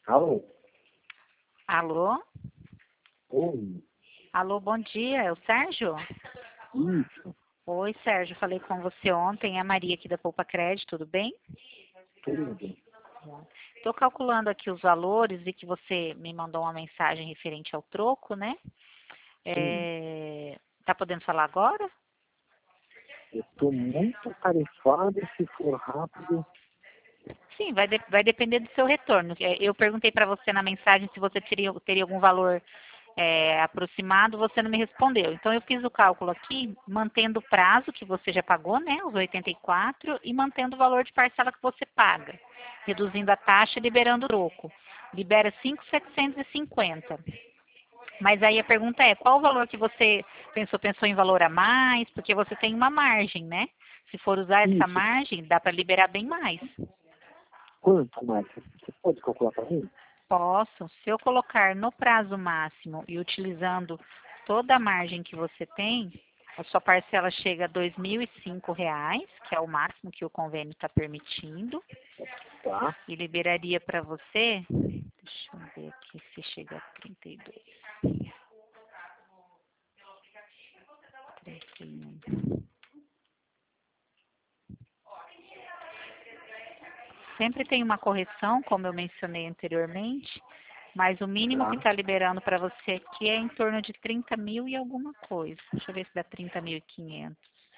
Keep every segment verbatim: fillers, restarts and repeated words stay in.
Alô? Alô? Oi, Alô, bom dia, é o Sérgio? isso, Oi, Sérgio, falei com você ontem, é a Maria aqui da Poupa Crédito, tudo bem? tudo. Estou calculando aqui os valores e que você me mandou uma mensagem referente ao troco, né? Sim, É... Tá podendo falar agora? eu estou muito atarefado e se for rápido. Sim, vai, de- vai depender do seu retorno. É, Eu perguntei para você na mensagem se você teria, teria algum valor é, aproximado, você não me respondeu. Então eu fiz o cálculo aqui, mantendo o prazo que você já pagou, né, os oitenta e quatro, e mantendo o valor de parcela que você paga, reduzindo a taxa e liberando o troco. Libera cinco mil setecentos e cinquenta. Mas aí a pergunta é, qual o valor que você pensou? Pensou em valor a mais? Porque você tem uma margem, né? Se for usar essa Isso, margem, dá para liberar bem mais. quanto mais? Você pode calcular para mim? Posso, se eu colocar no prazo máximo e utilizando toda a margem que você tem, a sua parcela chega a dois mil e cinco reais, que é o máximo que o convênio está permitindo, Tá, e liberaria para você, deixa eu ver aqui se chega a trinta e dois, trinta e um. Sempre tem uma correção, como eu mencionei anteriormente, mas o mínimo que tá. está liberando para você aqui é em torno de trinta mil e alguma coisa. Deixa eu ver se dá trinta mil e quinhentos.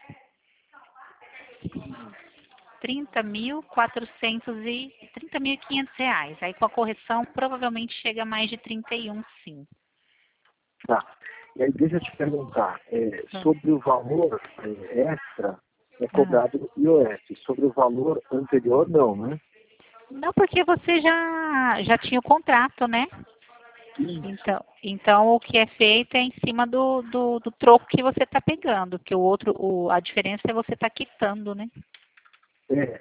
trinta mil quatrocentos e trinta mil e quinhentos reais. Aí com a correção provavelmente chega a mais de trinta e um, sim. Tá. E aí deixa eu te perguntar, é, sobre o valor é, extra é Aham. cobrado no I O F, sobre o valor anterior não, né? Não, porque você já já tinha o contrato, né? Isso. Então, então o que é feito é em cima do, do, do troco que você está pegando, que o outro, o, a diferença é você estar quitando, né? É,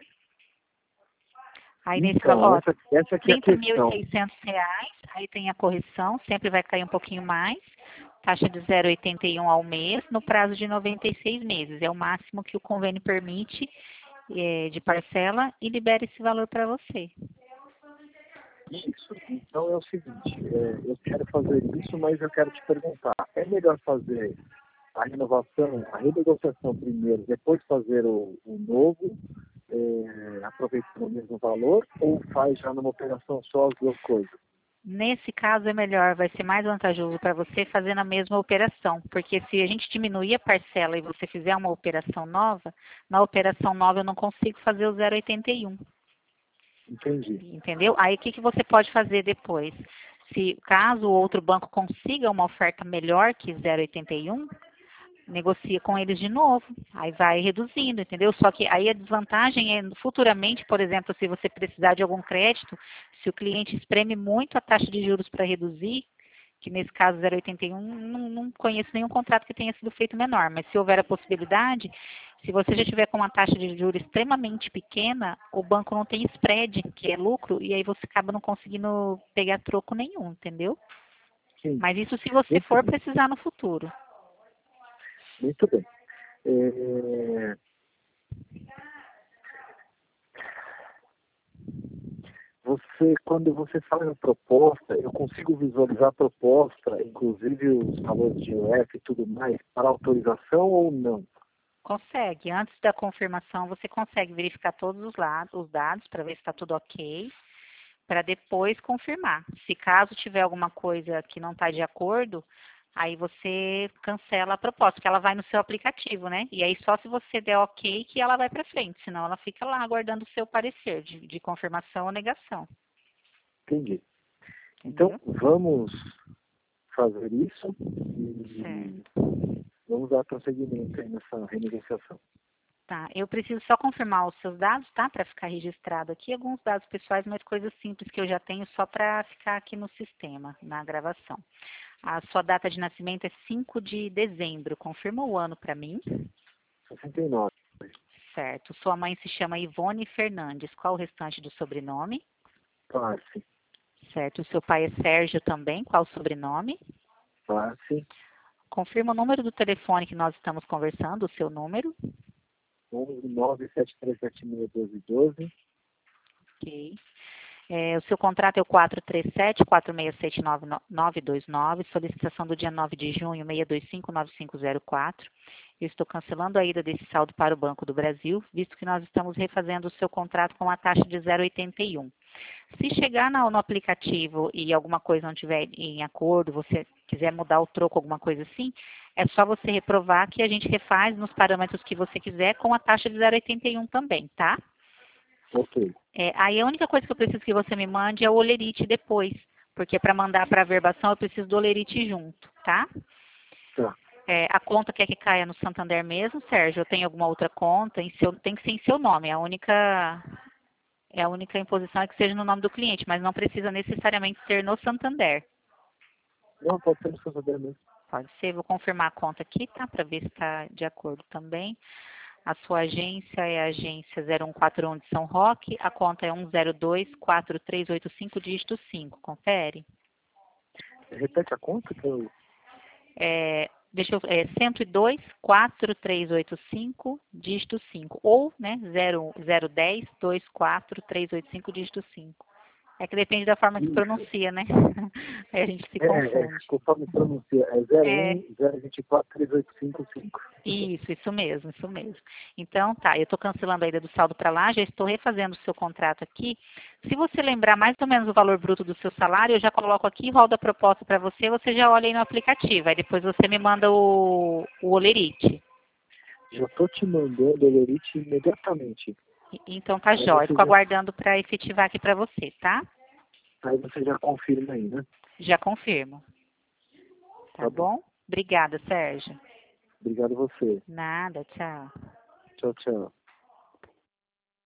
Aí nesse então, valor, ó, essa, essa aqui é a trinta mil e questão. seiscentos reais, aí tem a correção, sempre vai cair um pouquinho mais, taxa de zero vírgula oitenta e um ao mês, no prazo de noventa e seis meses. É o máximo que o convênio permite eh, de parcela e libera esse valor para você. Isso. Então é o seguinte, é, eu quero fazer isso, mas eu quero te perguntar, é melhor fazer a renovação, a renegociação primeiro, depois fazer o, o novo, é, aproveitando o mesmo valor, ou faz já numa operação só as duas coisas? Nesse caso é melhor, vai ser mais vantajoso para você fazer na mesma operação, porque se a gente diminuir a parcela e você fizer uma operação nova, na operação nova eu não consigo fazer o zero vírgula oitenta e um. Entendi. Entendeu? Aí o que, que você pode fazer depois? Se caso o outro banco consiga uma oferta melhor que zero vírgula oitenta e um, negocia com eles de novo. Aí vai reduzindo, entendeu? Só que aí a desvantagem é futuramente, por exemplo, se você precisar de algum crédito, se o cliente espreme muito a taxa de juros para reduzir, que nesse caso zero vírgula oitenta e um, não, não conheço nenhum contrato que tenha sido feito menor, mas se houver a possibilidade, se você já tiver com uma taxa de juros extremamente pequena, o banco não tem spread, que é lucro, e aí você acaba não conseguindo pegar troco nenhum, entendeu? Sim, Mas isso se você muito for bem. precisar no futuro. Muito bem. É, você, quando você fala em proposta, eu consigo visualizar a proposta, inclusive os valores de I O F e tudo mais, para autorização ou não? Consegue. Antes da confirmação, você consegue verificar todos os, lados, os dados para ver se está tudo ok, para depois confirmar. Se caso tiver alguma coisa que não está de acordo, aí você cancela a proposta, porque ela vai no seu aplicativo, né? E aí só se você der ok que ela vai para frente, senão ela fica lá aguardando o seu parecer de, de confirmação ou negação. Entendi. Então, Entendeu? vamos fazer isso e Certo. vamos dar prosseguimento aí nessa renegociação. Tá, eu preciso só confirmar os seus dados, tá? Para ficar registrado aqui, alguns dados pessoais, mas coisas simples que eu já tenho só para ficar aqui no sistema, na gravação. A sua data de nascimento é cinco de dezembro, confirma o ano para mim. sessenta e nove. Certo, sua mãe se chama Ivone Fernandes, qual o restante do sobrenome? Passe, Certo, o seu pai é Sérgio também, qual o sobrenome? passe, Confirma o número do telefone que nós estamos conversando, o seu número. onze nove sete três sete seis um dois um dois. Ok. É, o seu contrato é o quatro três sete, quatro seis sete, nove nove dois nove, solicitação do dia nove de junho, seis dois cinco, nove cinco zero quatro. Eu estou cancelando a ida desse saldo para o Banco do Brasil, visto que nós estamos refazendo o seu contrato com a taxa de zero vírgula oitenta e um. Se chegar no, no aplicativo e alguma coisa não estiver em acordo, você quiser mudar o troco, alguma coisa assim, é só você reprovar que a gente refaz nos parâmetros que você quiser com a taxa de zero vírgula oitenta e um também, tá? Ok. É, aí a única coisa que eu preciso que você me mande é o olerite depois, porque para mandar para a verbação eu preciso do olerite junto, tá? Tá. É, a conta quer que caia no Santander mesmo, Sérgio? Ou tem alguma outra conta? Em seu, tem que ser em seu nome, é a única, é a única imposição é que seja no nome do cliente, mas não precisa necessariamente ser no Santander. Não, pode ser no Santander mesmo. Pode ser, vou confirmar a conta aqui, tá? Para ver se está de acordo também. A sua agência é a agência zero um quatro um de São Roque, a conta é um zero dois quatro três oito cinco, dígito cinco, confere? Repete a conta que eu... É, deixa eu, é cento e dois, quatro três oito cinco, dígito cinco, ou, né, zero, zero dez, vinte e quatro, trezentos e oitenta e cinco, dígito cinco. É que depende da forma que Isso. pronuncia, né? Aí a gente se É, é, confunde. conforme pronuncia, é zero É, um zero dois quatro três oito cinco cinco. isso, isso mesmo, isso mesmo. Então, tá, eu estou cancelando a ida do saldo para lá, já estou refazendo o seu contrato aqui. Se você lembrar mais ou menos o valor bruto do seu salário, eu já coloco aqui, rodo a proposta para você, você já olha aí no aplicativo. Aí depois você me manda o, o olerite. Já estou te mandando o Lerite imediatamente. E- Então tá Aí jóia, você fico já, aguardando para efetivar aqui para você, tá? aí você já confirma aí, né? Já confirmo. Tá Tá bom. bom? Obrigada, Sérgio. Obrigado a você. Nada, tchau. Tchau, tchau.